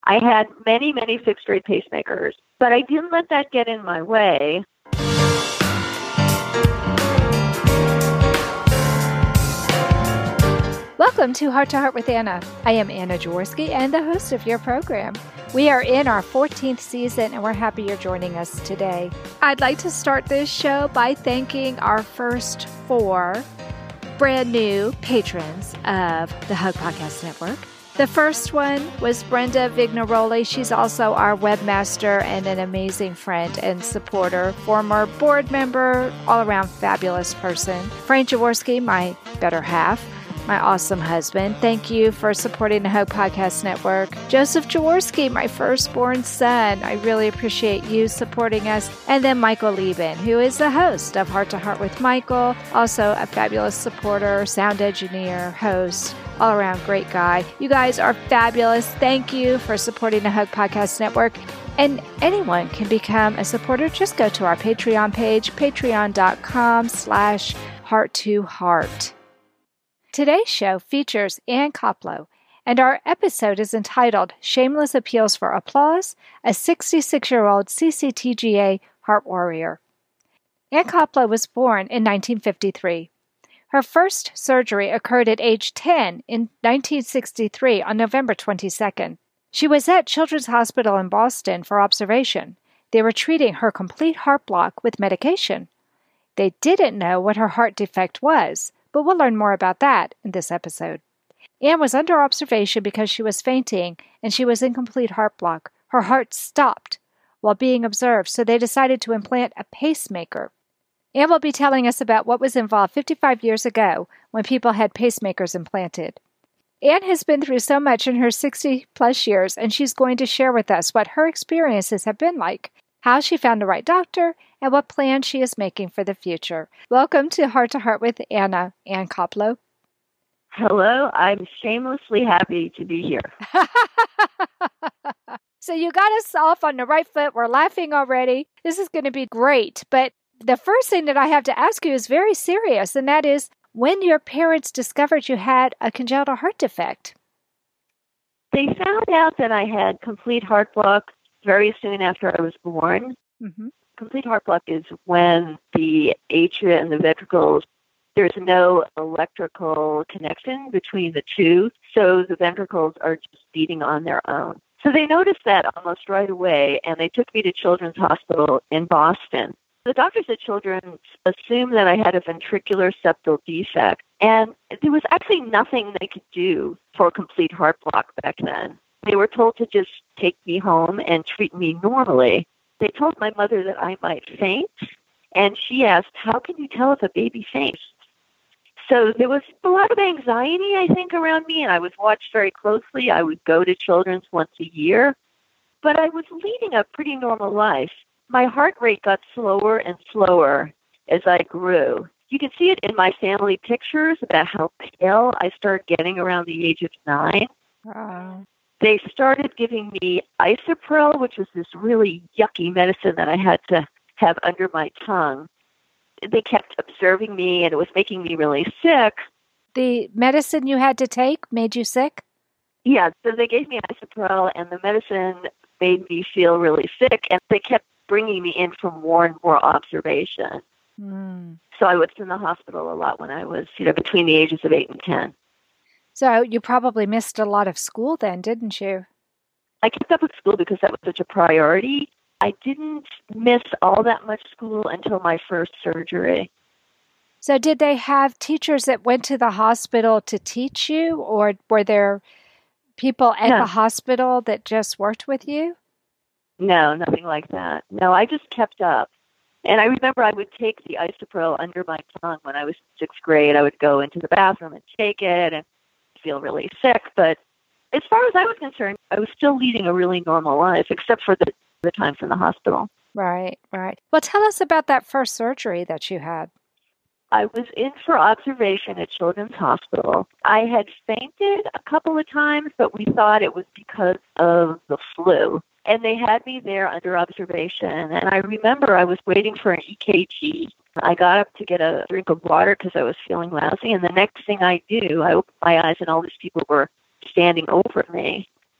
I had many, many fixed-rate pacemakers, but I didn't let that get in my way. Welcome to Heart with Anna. I am Anna Jaworski and the host of your program. We are in our 14th season and we're happy you're joining us today. I'd like to start this show by thanking our first 4 brand new patrons of the Hug Podcast Network. The first one was Brenda Vignaroli. She's also our webmaster and an amazing friend and supporter, former board member, all-around fabulous person. Frank Jaworski, my better half, my awesome husband. Thank you for supporting the Hug Podcast Network. Joseph Jaworski, my firstborn son. I really appreciate you supporting us. And then Michael Lieben, who is the host of Heart to Heart with Michael, also a fabulous supporter, sound engineer, host, all-around great guy. You guys are fabulous. Thank you for supporting the Hug Podcast Network. And anyone can become a supporter. Just go to our Patreon page, patreon.com/heart-to-heart. Today's show features Ann Koplow, and our episode is entitled Shameless Appeals for Applause, a 66-year-old CCTGA heart warrior. Ann Koplow was born in 1953. Her first surgery occurred at age 10 in 1963 on November 22nd. She was at Children's Hospital in Boston for observation. They were treating her complete heart block with medication. They didn't know what her heart defect was, but we'll learn more about that in this episode. Ann was under observation because she was fainting and she was in complete heart block. Her heart stopped while being observed, so they decided to implant a pacemaker. Ann will be telling us about what was involved 55 years ago when people had pacemakers implanted. Ann has been through so much in her 60-plus years, and she's going to share with us what her experiences have been like, how she found the right doctor, and what plans she is making for the future. Welcome to Heart with Anna, Ann Koplow. Hello, I'm shamelessly happy to be here. So you got us off on the right foot. We're laughing already. This is going to be great, but the first thing that I have to ask you is very serious, and that is when your parents discovered you had a congenital heart defect. They found out that I had complete heart block very soon after I was born. Mm-hmm. Complete heart block is when the atria and the ventricles, there's no electrical connection between the two, so the ventricles are just beating on their own. So they noticed that almost right away, and they took me to Children's Hospital in Boston. The doctors at Children's assumed that I had a ventricular septal defect, and there was actually nothing they could do for complete heart block back then. They were told to just take me home and treat me normally. They told my mother that I might faint, and she asked, how can you tell if a baby faints? So there was a lot of anxiety, I think, around me, and I was watched very closely. I would go to Children's once a year, but I was leading a pretty normal life. My heart rate got slower and slower as I grew. You can see it in my family pictures about how pale I started getting around the age of 9. Wow. They started giving me Isopril, which was this really yucky medicine that I had to have under my tongue. They kept observing me, and it was making me really sick. The medicine you had to take made you sick? Yeah, so they gave me Isopril, and the medicine made me feel really sick, and they kept bringing me in for more and more observation. So I was in the hospital a lot when I was, between the ages of 8 and 10. So you probably missed a lot of school then, didn't you? I kept up with school because that was such a priority. I didn't miss all that much school until my first surgery. So did they have teachers that went to the hospital to teach you, or were there people at the hospital that just worked with you? No, nothing like that. No, I just kept up. And I remember I would take the Isopril under my tongue when I was in 6th grade. I would go into the bathroom and take it and feel really sick. But as far as I was concerned, I was still leading a really normal life, except for the times in the hospital. Right, right. Well, tell us about that first surgery that you had. I was in for observation at Children's Hospital. I had fainted a couple of times, but we thought it was because of the flu. And they had me there under observation. And I remember I was waiting for an EKG. I got up to get a drink of water because I was feeling lousy. And the next thing I do, I opened my eyes and all these people were standing over me.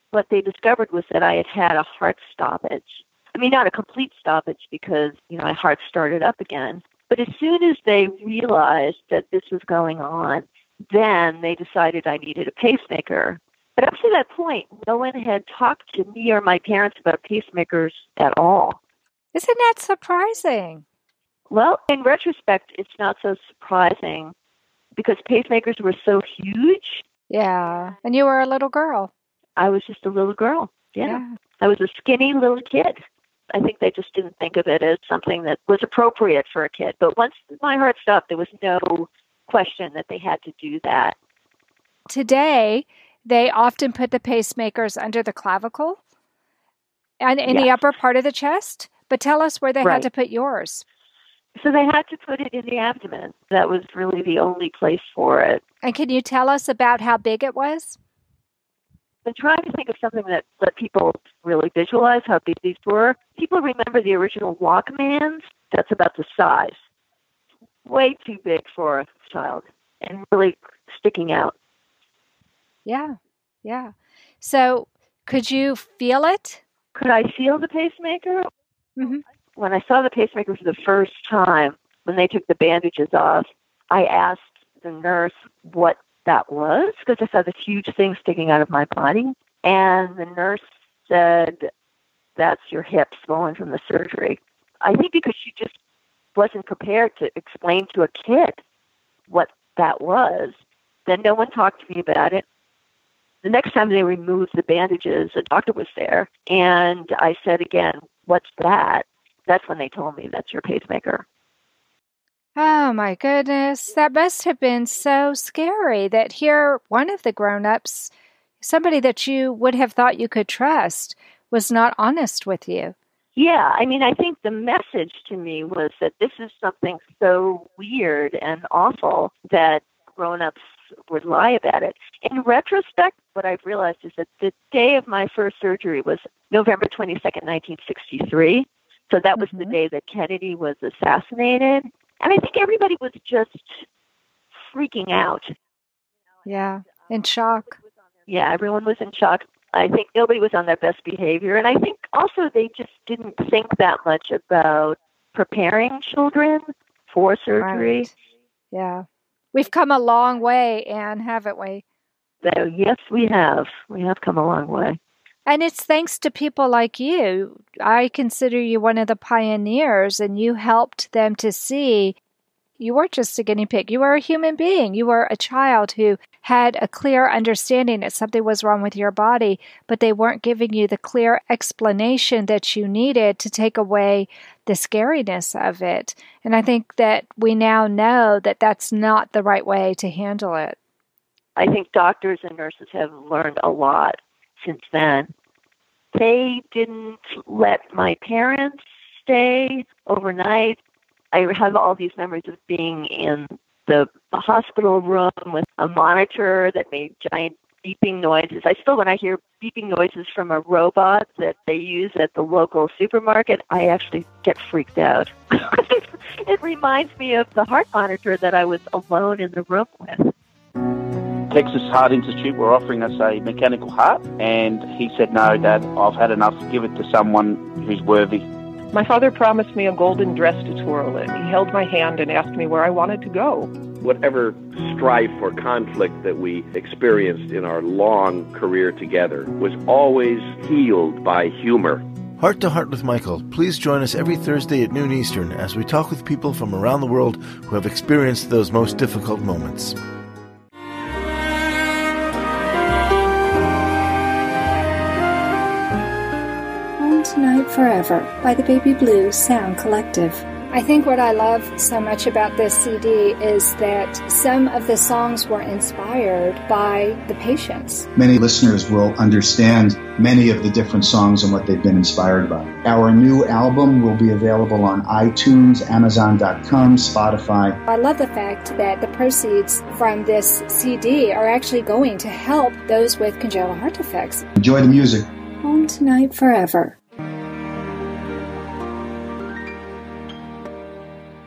what they discovered was that I had had a heart stoppage. I mean, not a complete stoppage because, my heart started up again. But as soon as they realized that this was going on, then they decided I needed a pacemaker. But up to that point, no one had talked to me or my parents about pacemakers at all. Isn't that surprising? Well, in retrospect, it's not so surprising because pacemakers were so huge. Yeah, and you were a little girl. I was just a little girl. Yeah. I was a skinny little kid. I think they just didn't think of it as something that was appropriate for a kid. But once my heart stopped, there was no question that they had to do that. Today, they often put the pacemakers under the clavicle and in the upper part of the chest. But tell us where they had to put yours. So they had to put it in the abdomen. That was really the only place for it. And can you tell us about how big it was? I'm trying to think of something that let people really visualize how big these were. People remember the original Walkmans. That's about the size. Way too big for a child and really sticking out. Yeah. So could you feel it? Could I feel the pacemaker? Mm-hmm. When I saw the pacemaker for the first time, when they took the bandages off, I asked the nurse what that was because I saw this huge thing sticking out of my body. And the nurse said, "That's your hip swollen from the surgery." I think because she just wasn't prepared to explain to a kid what that was. Then no one talked to me about it. The next time they removed the bandages, a doctor was there. And I said again, "What's that?" That's when they told me, "That's your pacemaker." Oh, my goodness. That must have been so scary that here one of the grown-ups, somebody that you would have thought you could trust, was not honest with you. Yeah, I mean, I think the message to me was that this is something so weird and awful that grown-ups would lie about it. In retrospect, what I've realized is that the day of my first surgery was November 22nd, 1963. So that was the day that Kennedy was assassinated. And I think everybody was just freaking out. Yeah, in shock. Yeah, everyone was in shock. I think nobody was on their best behavior. And I think also they just didn't think that much about preparing children for surgery. Right. Yeah. We've come a long way, Anne, haven't we? So, yes, we have. We have come a long way. And it's thanks to people like you. I consider you one of the pioneers, and you helped them to see you weren't just a guinea pig. You were a human being. You were a child who had a clear understanding that something was wrong with your body, but they weren't giving you the clear explanation that you needed to take away the scariness of it. And I think that we now know that that's not the right way to handle it. I think doctors and nurses have learned a lot since then. They didn't let my parents stay overnight. I have all these memories of being in the hospital room with a monitor that made giant beeping noises. When I hear beeping noises from a robot that they use at the local supermarket, I actually get freaked out. It reminds me of the heart monitor that I was alone in the room with. Texas Heart Institute were offering us a mechanical heart, and he said, "No, Dad, I've had enough. Give it to someone who's worthy." My father promised me a golden dress to twirl in. He held my hand and asked me where I wanted to go. Whatever strife or conflict that we experienced in our long career together was always healed by humor. Heart to Heart with Michael. Please join us every Thursday at noon Eastern as we talk with people from around the world who have experienced those most difficult moments. Tonight Forever by the Baby Blue Sound Collective. I think what I love so much about this CD is that some of the songs were inspired by the patients. Many listeners will understand many of the different songs and what they've been inspired by. Our new album will be available on iTunes, Amazon.com, Spotify. I love the fact that the proceeds from this CD are actually going to help those with congenital heart defects. Enjoy the music. Home Tonight Forever.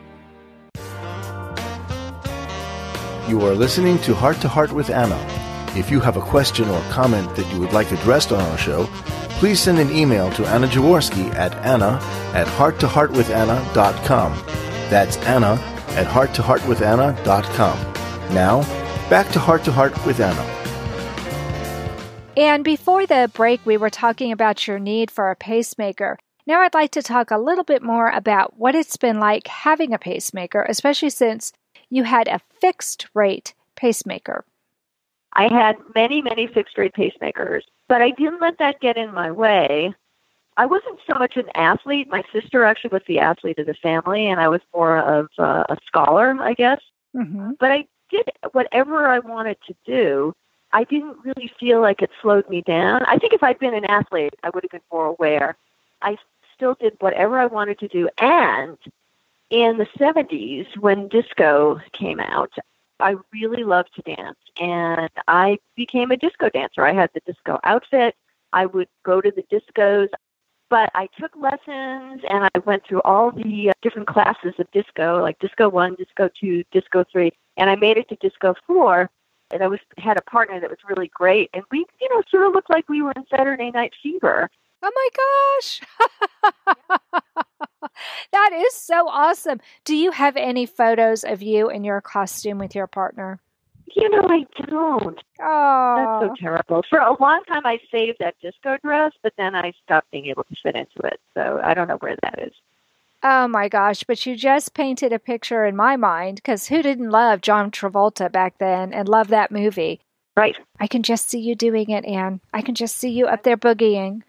You are listening to Heart with Anna. If you have a question or comment that you would like addressed on our show, please send an email to Anna Jaworski at anna@hearttoheartwithanna.com. That's anna@hearttoheartwithanna.com. Now, back to Heart with Anna. And before the break, we were talking about your need for a pacemaker. Now I'd like to talk a little bit more about what it's been like having a pacemaker, especially since you had a fixed-rate pacemaker. I had many, many fixed-rate pacemakers, but I didn't let that get in my way. I wasn't so much an athlete. My sister actually was the athlete of the family, and I was more of a scholar, I guess. Mm-hmm. But I did whatever I wanted to do. I didn't really feel like it slowed me down. I think if I'd been an athlete, I would have been more aware. I still did whatever I wanted to do. And in the 70s, when disco came out, I really loved to dance, and I became a disco dancer. I had the disco outfit. I would go to the discos, but I took lessons, and I went through all the different classes of disco, like Disco 1, Disco 2, Disco 3, and I made it to Disco 4, and I had a partner that was really great, and we, sort of looked like we were in Saturday Night Fever. Oh my gosh! That is so awesome. Do you have any photos of you in your costume with your partner? I don't. Oh, that's so terrible. For a long time, I saved that disco dress, but then I stopped being able to fit into it. So I don't know where that is. Oh my gosh, but you just painted a picture in my mind, because who didn't love John Travolta back then and love that movie? Right. I can just see you doing it, Anne. I can just see you up there boogieing.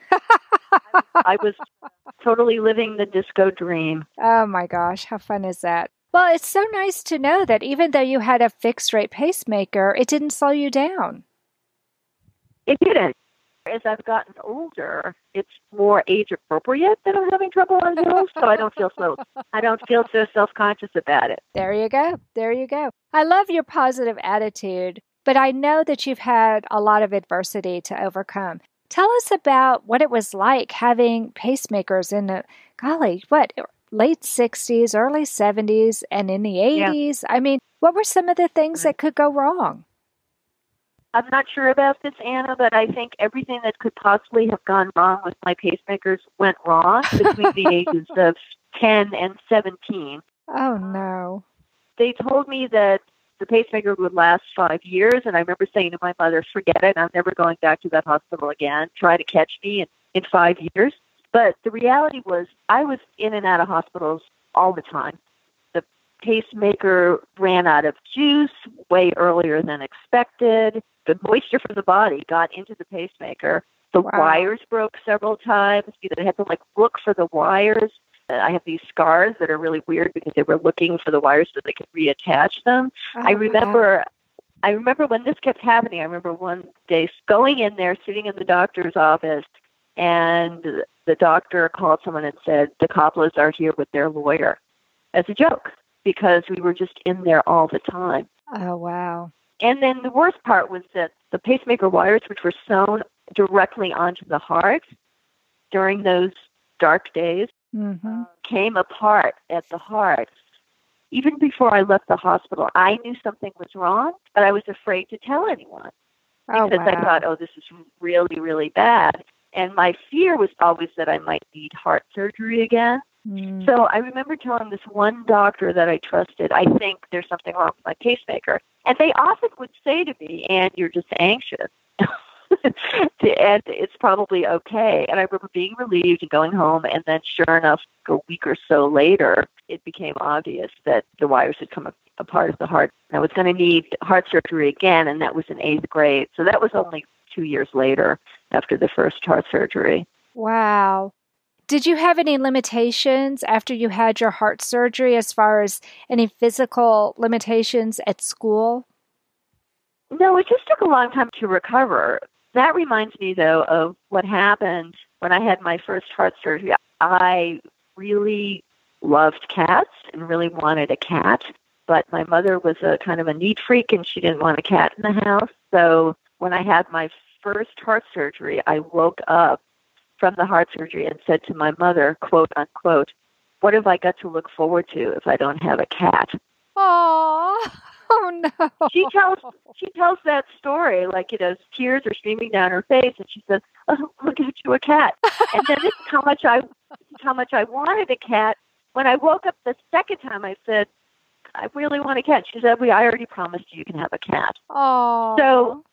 I was totally living the disco dream. Oh my gosh, how fun is that? Well, it's so nice to know that even though you had a fixed-rate pacemaker, it didn't slow you down. It didn't. As I've gotten older, it's more age-appropriate that I'm having trouble on hills, so I don't feel so self-conscious about it. There you go. There you go. I love your positive attitude, but I know that you've had a lot of adversity to overcome. Tell us about what it was like having pacemakers in the, late 60s, early 70s, and in the 80s? Yeah. I mean, what were some of the things that could go wrong? I'm not sure about this, Anna, but I think everything that could possibly have gone wrong with my pacemakers went wrong between the ages of 10 and 17. Oh, no. They told me that the pacemaker would last 5 years, and I remember saying to my mother, forget it, I'm never going back to that hospital again. Try to catch me in 5 years. But the reality was I was in and out of hospitals all the time. The pacemaker ran out of juice way earlier than expected. The moisture from the body got into the pacemaker. The wires broke several times. I had to look for the wires. I have these scars that are really weird because they were looking for the wires so they could reattach them. Oh, I remember when this kept happening. I remember one day going in there, sitting in the doctor's office, and the doctor called someone and said, the Coppolas are here with their lawyer, as a joke, because we were just in there all the time. Oh, wow. And then the worst part was that the pacemaker wires, which were sewn directly onto the heart during those dark days, came apart at the heart. Even before I left the hospital, I knew something was wrong, but I was afraid to tell anyone because I thought, this is really, really bad. And my fear was always that I might need heart surgery again. So I remember telling this one doctor that I trusted, I think there's something wrong with my pacemaker. And they often would say to me, and you're just anxious. And it's probably okay. And I remember being relieved and going home, and then sure enough, a week or so later, it became obvious that the wires had come apart at the heart. I was going to need heart surgery again, and that was in 8th grade. So that was only 2 years later after the first heart surgery. Wow. Did you have any limitations after you had your heart surgery as far as any physical limitations at school? No, it just took a long time to recover. That reminds me, though, of what happened when I had my first heart surgery. I really loved cats and really wanted a cat, but my mother was a kind of a neat freak, and she didn't want a cat in the house. So when I had my first heart surgery, I woke up from the heart surgery and said to my mother, quote, unquote, what have I got to look forward to if I don't have a cat? Aww. Oh, no. She tells that story, like, tears are streaming down her face, and she says, "Oh, look at you, a cat." And then this is how much I wanted a cat. When I woke up the second time, I said, "I really want a cat." She said, I already promised you can have a cat." Oh. So,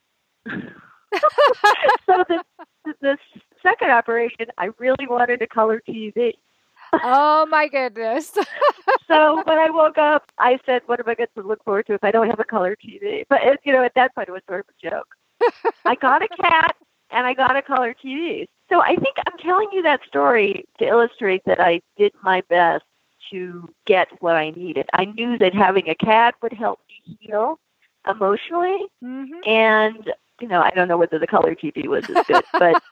so the second operation, I really wanted a color TV. Oh, my goodness. So when I woke up, I said, what am I going to look forward to if I don't have a color TV? But, at that point, it was sort of a joke. I got a cat, and I got a color TV. So I think I'm telling you that story to illustrate that I did my best to get what I needed. I knew that having a cat would help me heal emotionally. Mm-hmm. And, I don't know whether the color TV was as good, but...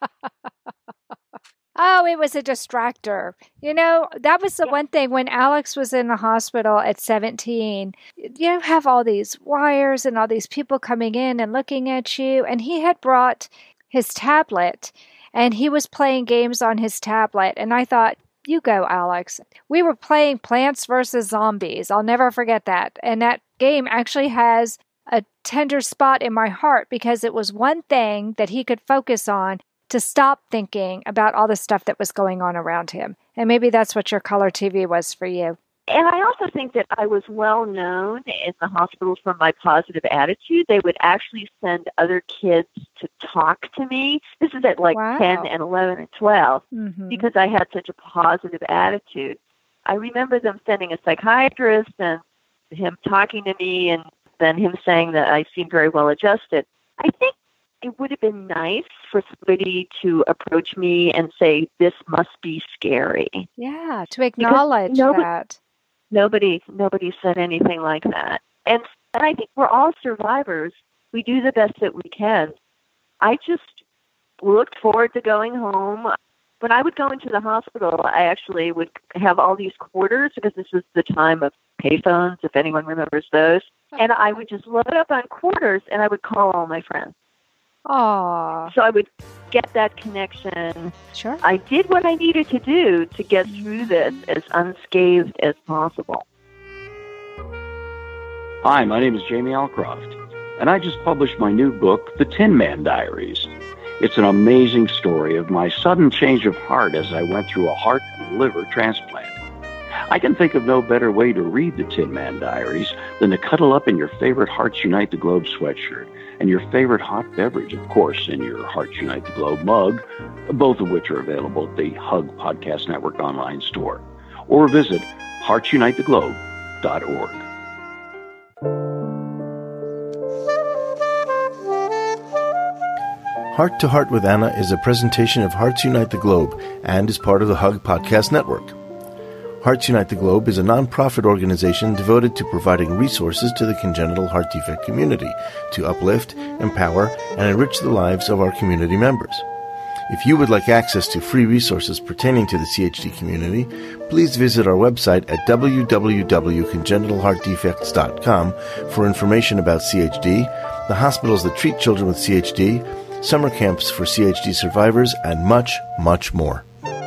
Oh, it was a distractor. That was the one thing when Alex was in the hospital at 17. You have all these wires and all these people coming in and looking at you. And he had brought his tablet and he was playing games on his tablet. And I thought, you go, Alex. We were playing Plants vs. Zombies. I'll never forget that. And that game actually has a tender spot in my heart because it was one thing that he could focus on to stop thinking about all the stuff that was going on around him. And maybe that's what your color TV was for you. And I also think that I was well known in the hospitals for my positive attitude. They would actually send other kids to talk to me. This is at Wow. 10 and 11 and 12 Mm-hmm. because I had such a positive attitude. I remember them sending a psychiatrist and him talking to me and then him saying that I seemed very well adjusted. I think it would have been nice for somebody to approach me and say, this must be scary. Yeah, to acknowledge that. Nobody said anything like that. And I think we're all survivors. We do the best that we can. I just looked forward to going home. When I would go into the hospital, I actually would have all these quarters because this was the time of payphones, if anyone remembers those. And I would just load up on quarters and I would call all my friends. Aww. So I would get that connection. Sure. I did what I needed to do to get through this as unscathed as possible. Hi, my name is Jamie Alcroft, and I just published my new book, The Tin Man Diaries. It's an amazing story of my sudden change of heart as I went through a heart and liver transplant. I can think of no better way to read The Tin Man Diaries than to cuddle up in your favorite Hearts Unite the Globe sweatshirt and your favorite hot beverage, of course, in your Hearts Unite the Globe mug, both of which are available at the Hug Podcast Network online store. Or visit heartsunitetheglobe.org. Heart to Heart with Anna is a presentation of Hearts Unite the Globe and is part of the Hug Podcast Network. Hearts Unite the Globe is a non-profit organization devoted to providing resources to the congenital heart defect community to uplift, empower, and enrich the lives of our community members. If you would like access to free resources pertaining to the CHD community, please visit our website at www.congenitalheartdefects.com for information about CHD, the hospitals that treat children with CHD, summer camps for CHD survivors, and much, much more.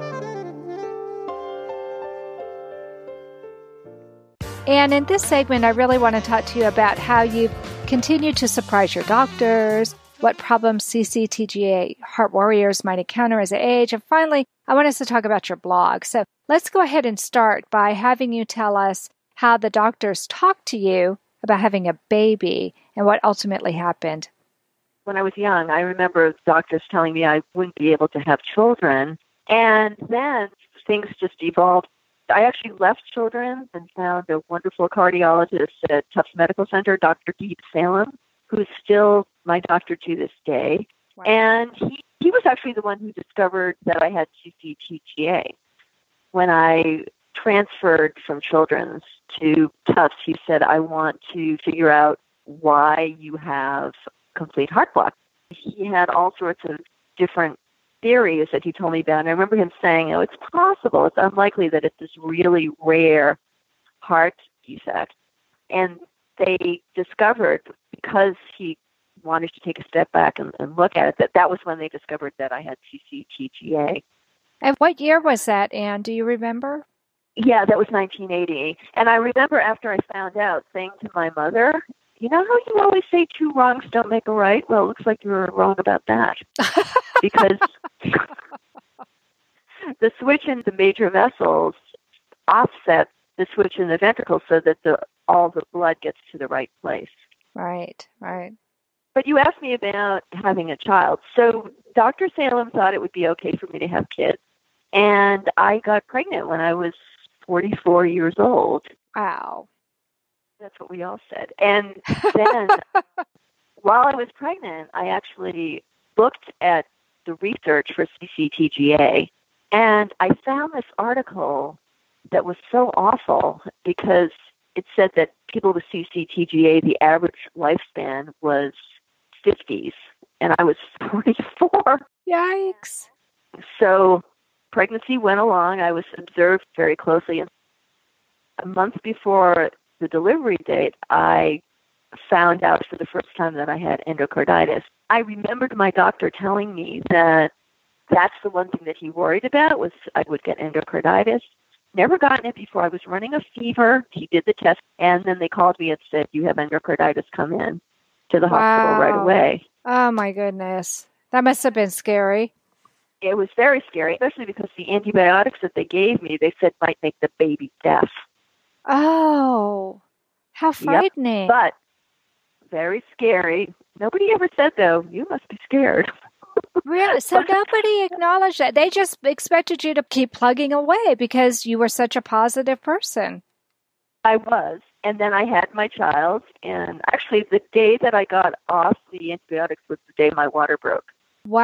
And in this segment, I really want to talk to you about how you've continued to surprise your doctors, what problems CCTGA Heart Warriors might encounter as they age, and finally, I want us to talk about your blog. So let's go ahead and start by having you tell us how the doctors talked to you about having a baby and what ultimately happened. When I was young, I remember doctors telling me I wouldn't be able to have children, and then things just evolved. I actually left children and found a wonderful cardiologist at Tufts Medical Center, Dr. Deep Salem, who's still my doctor to this day. Wow. And he was actually the one who discovered that I had CCTGA. When I transferred from Children's to Tufts, he said, I want to figure out why you have complete heart block. He had all sorts of different theories that he told me about. And I remember him saying, it's possible, it's unlikely that it's this really rare heart defect. And they discovered, because he wanted to take a step back and look at it, that was when they discovered that I had CCTGA. And what year was that, Anne? Do you remember? Yeah, that was 1980. And I remember after I found out saying to my mother, you know how you always say two wrongs don't make a right? Well, it looks like you were wrong about that. Because the switch in the major vessels offset the switch in the ventricle so that all the blood gets to the right place. Right, right. But you asked me about having a child. So Dr. Salem thought it would be okay for me to have kids. And I got pregnant when I was 44 years old. Wow. That's what we all said. And then while I was pregnant, I actually looked at the research for CCTGA, and I found this article that was so awful because it said that people with CCTGA, the average lifespan was 50s, and I was 44. Yikes. So pregnancy went along. I was observed very closely. And a month before the delivery date, I found out for the first time that I had endocarditis. I remembered my doctor telling me that that's the one thing that he worried about was I would get endocarditis. Never gotten it before. I was running a fever. He did the test, and then they called me and said, you have endocarditis, come in to the hospital right away. Oh, my goodness. That must have been scary. It was very scary, especially because the antibiotics that they gave me, they said might make the baby deaf. Oh, how frightening. Yep, but very scary. Nobody ever said, though, you must be scared. Really? So nobody acknowledged that. They just expected you to keep plugging away because you were such a positive person. I was. And then I had my child. And actually, the day that I got off the antibiotics was the day my water broke.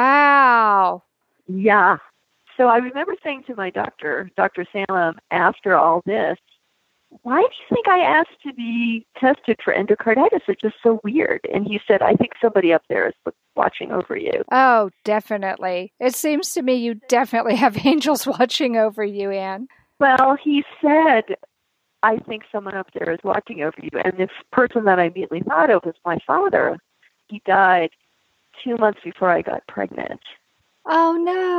Wow. Yeah. So I remember saying to my doctor, Dr. Salem, after all this, why do you think I asked to be tested for endocarditis? It's just so weird. And he said, I think somebody up there is watching over you. Oh, definitely. It seems to me you definitely have angels watching over you, Anne. Well, he said, I think someone up there is watching over you. And the person that I immediately thought of was my father. He died 2 months before I got pregnant. Oh,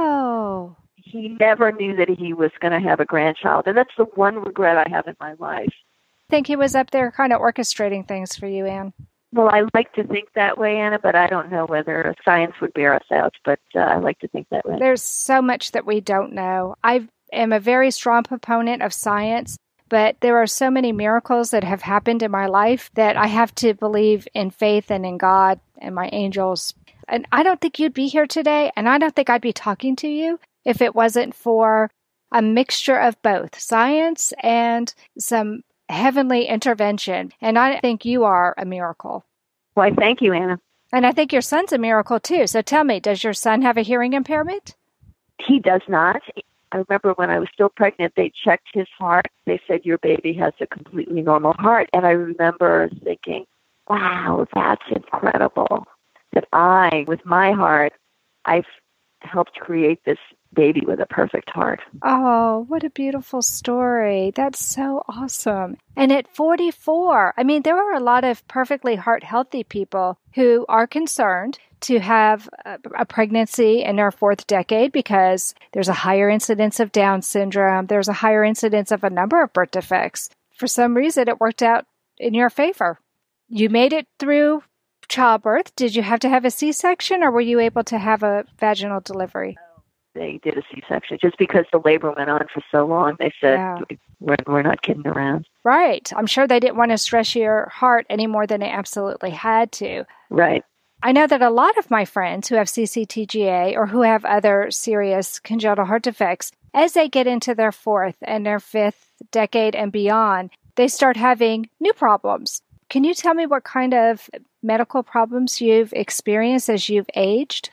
no. He never knew that he was going to have a grandchild. And that's the one regret I have in my life. I think he was up there kind of orchestrating things for you, Anne. Well, I like to think that way, Anna, but I don't know whether science would bear us out. But I like to think that way. There's so much that we don't know. I am a very strong proponent of science, but there are so many miracles that have happened in my life that I have to believe in faith and in God and my angels. And I don't think you'd be here today, and I don't think I'd be talking to you if it wasn't for a mixture of both science and some heavenly intervention. And I think you are a miracle. Why, thank you, Anna. And I think your son's a miracle, too. So tell me, does your son have a hearing impairment? He does not. I remember when I was still pregnant, they checked his heart. They said, your baby has a completely normal heart. And I remember thinking, wow, that's incredible. That I, with my heart, I've helped create this baby with a perfect heart. Oh, what a beautiful story. That's so awesome. And at 44, I mean, there are a lot of perfectly heart-healthy people who are concerned to have a pregnancy in their fourth decade because there's a higher incidence of Down syndrome. There's a higher incidence of a number of birth defects. For some reason, it worked out in your favor. You made it through childbirth. Did you have to have a C-section or were you able to have a vaginal delivery? They did a C-section just because the labor went on for so long. They said, we're not kidding around. Right. I'm sure they didn't want to stress your heart any more than they absolutely had to. Right. I know that a lot of my friends who have CCTGA or who have other serious congenital heart defects, as they get into their fourth and their fifth decade and beyond, they start having new problems. Can you tell me what kind of medical problems you've experienced as you've aged?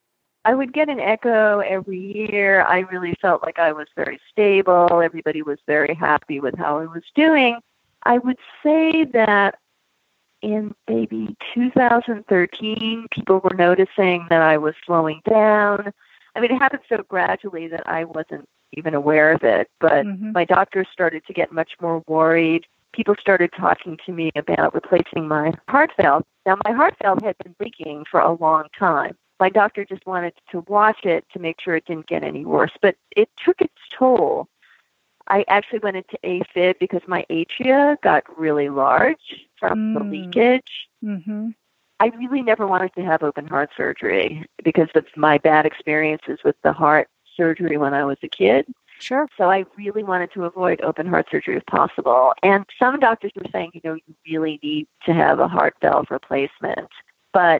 I would get an echo every year. I really felt like I was very stable. Everybody was very happy with how I was doing. I would say that in maybe 2013, people were noticing that I was slowing down. I mean, it happened so gradually that I wasn't even aware of it. But my doctor started to get much more worried. People started talking to me about replacing my heart valve. Now, my heart valve had been leaking for a long time. My doctor just wanted to watch it to make sure it didn't get any worse, but it took its toll. I actually went into AFib because my atria got really large from the leakage. Mm-hmm. I really never wanted to have open heart surgery because of my bad experiences with the heart surgery when I was a kid. Sure. So I really wanted to avoid open heart surgery if possible. And some doctors were saying, you really need to have a heart valve replacement. But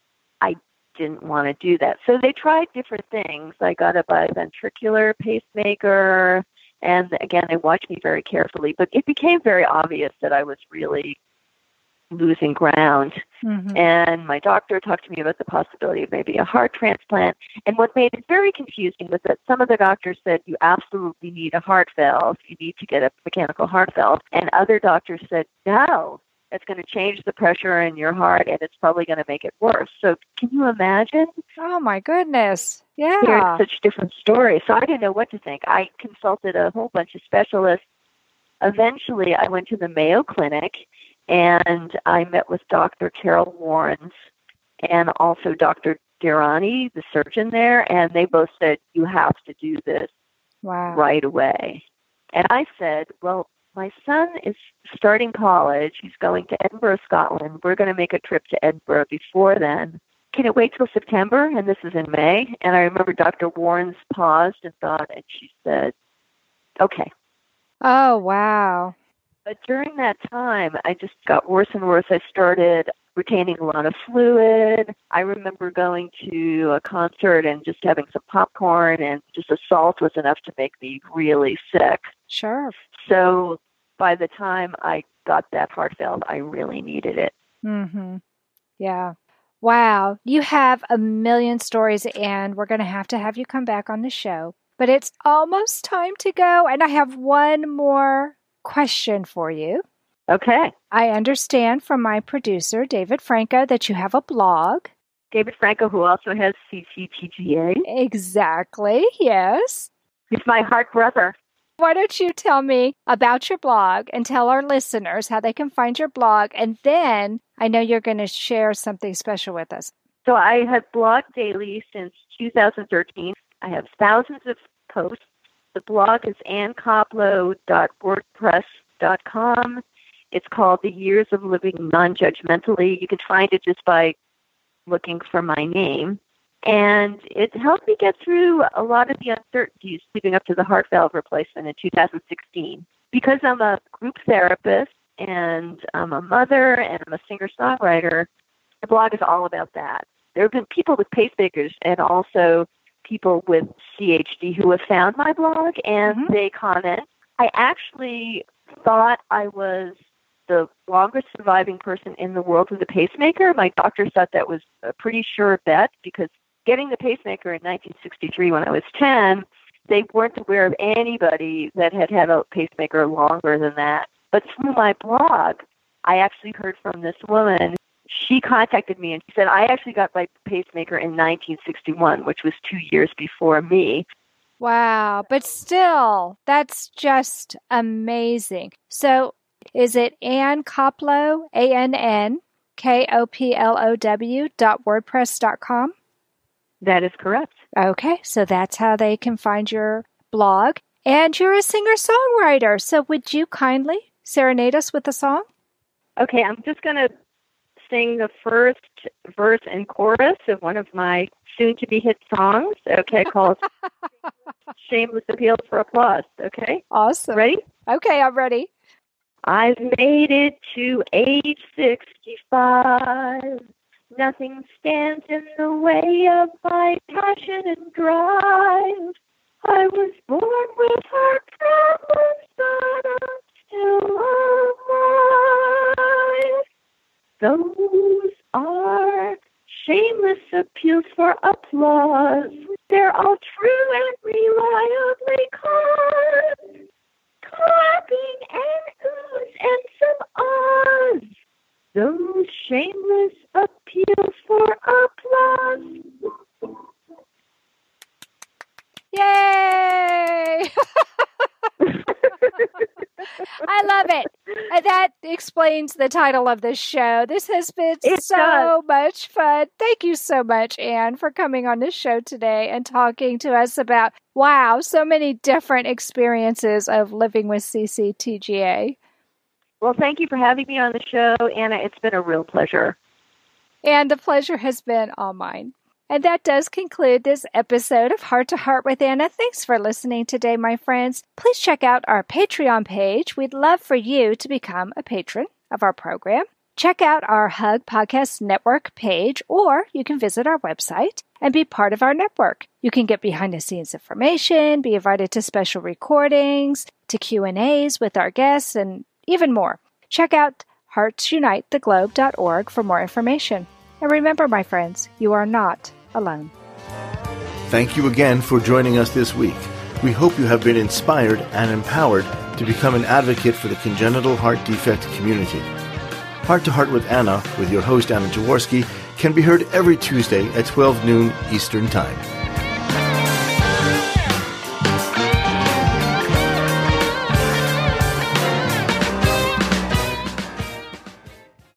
I didn't want to do that. So they tried different things. I got a biventricular pacemaker. And again, they watched me very carefully. But it became very obvious that I was really losing ground. Mm-hmm. And my doctor talked to me about the possibility of maybe a heart transplant. And what made it very confusing was that some of the doctors said you absolutely need a heart valve. You need to get a mechanical heart valve. And other doctors said, no, it's going to change the pressure in your heart and it's probably going to make it worse. So can you imagine? Oh, my goodness. Yeah. Hearing such different stories. So I didn't know what to think. I consulted a whole bunch of specialists. Eventually, I went to the Mayo Clinic and I met with Dr. Carol Warrens and also Dr. Dirani, the surgeon there, and they both said, you have to do this right away. And I said, well, my son is starting college. He's going to Edinburgh, Scotland. We're going to make a trip to Edinburgh before then. Can it wait till September? And this is in May. And I remember Dr. Warrens paused and thought, and she said, okay. Oh, wow. But during that time, I just got worse and worse. I started retaining a lot of fluid. I remember going to a concert and just having some popcorn, and just the salt was enough to make me really sick. Sure. So by the time I got that heart valve, I really needed it. Mm-hmm. Yeah. Wow. You have a million stories, and we're going to have you come back on the show. But it's almost time to go, and I have one more question for you. Okay. I understand from my producer, David Franco, that you have a blog. David Franco, who also has CCTGA. Exactly, yes. He's my heart brother. Why don't you tell me about your blog and tell our listeners how they can find your blog, and then I know you're going to share something special with us. So I have blogged daily since 2013. I have thousands of posts. The blog is AnnKoplow.wordpress.com. It's called The Years of Living Non-Judgmentally. You can find it just by looking for my name. And it helped me get through a lot of the uncertainties leading up to the heart valve replacement in 2016. Because I'm a group therapist and I'm a mother and I'm a singer-songwriter, the blog is all about that. There have been people with pacemakers and also people with CHD who have found my blog, and they comment. I actually thought I was the longest surviving person in the world with a pacemaker. My doctor thought that was a pretty sure bet because getting the pacemaker in 1963 when I was 10, they weren't aware of anybody that had had a pacemaker longer than that. But through my blog, I actually heard from this woman. She contacted me and she said, I actually got my pacemaker in 1961, which was 2 years before me. Wow. But still, that's just amazing. So is it Ann Koplow, AnnKoplow.wordpress.com? That is correct. Okay. So that's how they can find your blog. And you're a singer-songwriter. So would you kindly serenade us with a song? Okay. I'm just going to sing the first verse and chorus of one of my soon-to-be hit songs, okay, called Shameless Appeals for Applause, okay? Awesome. Ready? Okay, I'm ready. I've made it to age 65. Nothing stands in the way of my passion and drive. I was born with heart problems, but I'm still alive. Those are shameless appeals for applause. They're all true and reliably caused. Clapping and oohs and some ahs. Those shameless appeals for applause. Yay! I love it. And that explains the title of this show. This has been so much fun. Thank you so much, Anne, for coming on this show today and talking to us about, wow, so many different experiences of living with CCTGA. Well, thank you for having me on the show, Anna. It's been a real pleasure. And the pleasure has been all mine. And that does conclude this episode of Heart to Heart with Anna. Thanks for listening today, my friends. Please check out our Patreon page. We'd love for you to become a patron of our program. Check out our Hug Podcast Network page, or you can visit our website and be part of our network. You can get behind-the-scenes information, be invited to special recordings, to Q&As with our guests, and even more. Check out heartsunitetheglobe.org for more information. And remember, my friends, you are not alone. Thank you again for joining us this week. We hope you have been inspired and empowered to become an advocate for the congenital heart defect community. Heart to Heart with Anna, with your host Anna Jaworski, can be heard every Tuesday at 12 noon Eastern Time.